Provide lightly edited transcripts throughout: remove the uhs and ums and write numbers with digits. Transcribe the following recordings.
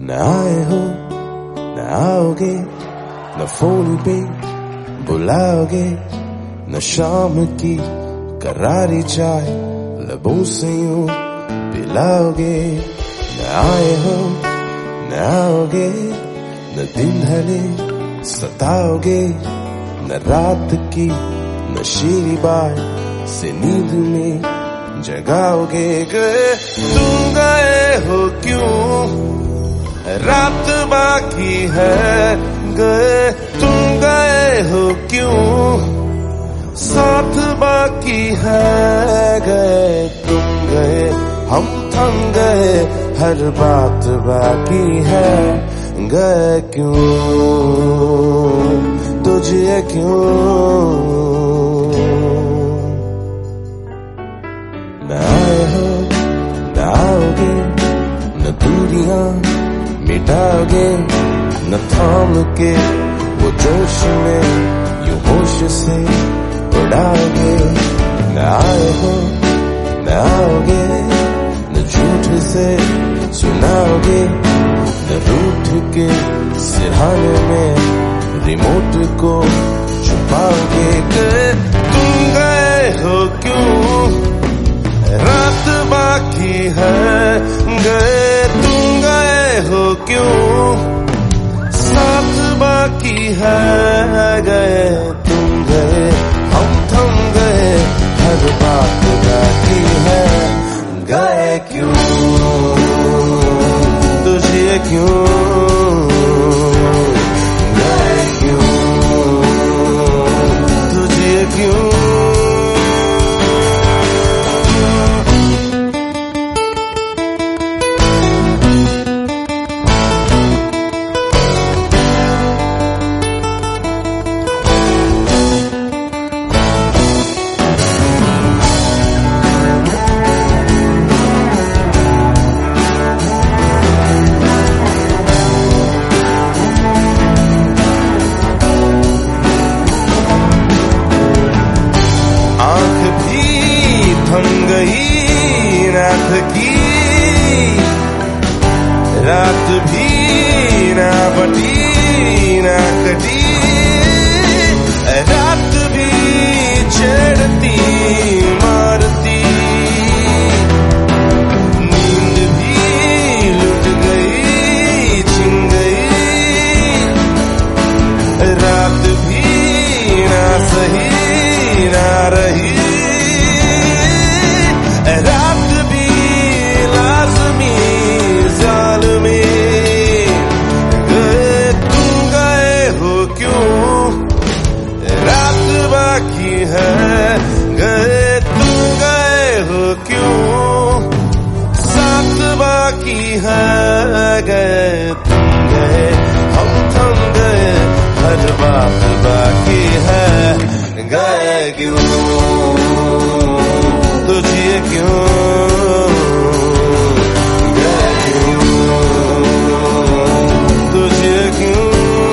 न आए हो न आओगे, न फोन पे बुलाओगे, न शाम की करारी चाय लबों से यूं पिलाओगे। न आए हो न आओगे, न दिन ढले सताओगे, न रात की नशीली बात से नींद में जगाओगे। गए तुम गए हो क्यों, रात बाकी है। गए तुम गए हो क्यों, साथ बाकी है। गए तुम गए हम थम गए, हर बात बाकी है। गए क्यों तुझे क्यों, न आए हो न आओगे, न दूरियां मिटाओगे, न थाम के वो जोश में यूं होश से उड़ाओगे। न आए हो न आओगे, न झूठ से सुनाओगे, न रूठ के सिरहाने में रिमोट को छुपाओगे। तुम गए हो क्यों, रात बाकी है। गए तुम गए हो क्यों, साथ बाकी है। गए तुम गए हम थम गए, हर बात बाकी है। गए क्यों तुझे क्यों, गए क्यों तुझे क्यों। रात भी ना बटी ना कटी, रात भी छेड़ती मारती, नींद भी लुट गई छिन गई। रात भी ना सही ना रही, रात भी लाज़मी जालिमी। गए तुम गए हो क्यों, रात बाकी है। गए तुम गए हो क्यों, साथ बाकी है। गए तुम गए हम थम गए, हर बात बाकी है। गए क्यों तुझे क्यों, गए क्यों तुझे क्यों।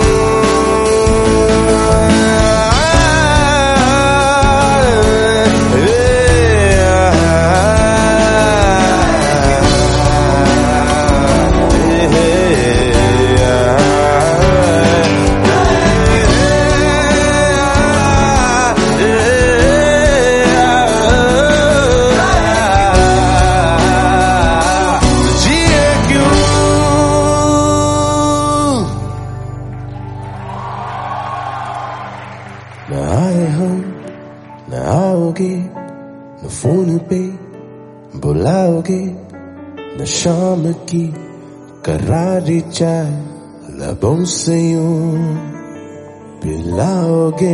न आए हो न आओगे, न फोन पे बुलाओगे, न शाम की करारी चाय लबों से यूं पिलाओगे।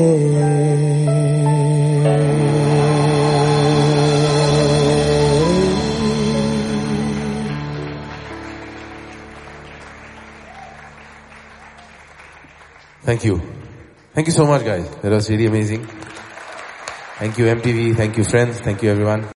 Thank you. Thank you so much, guys. That was really amazing. Thank you, MTV. Thank you, friends. Thank you, everyone.